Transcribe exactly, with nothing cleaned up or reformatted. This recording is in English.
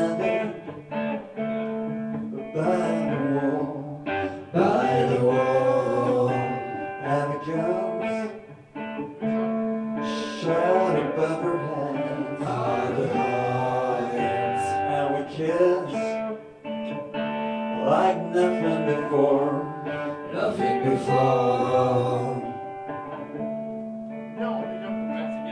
together by the wall, by the wall, and the guns shot above her head, out of hearts, and we kissed like nothing before, nothing before.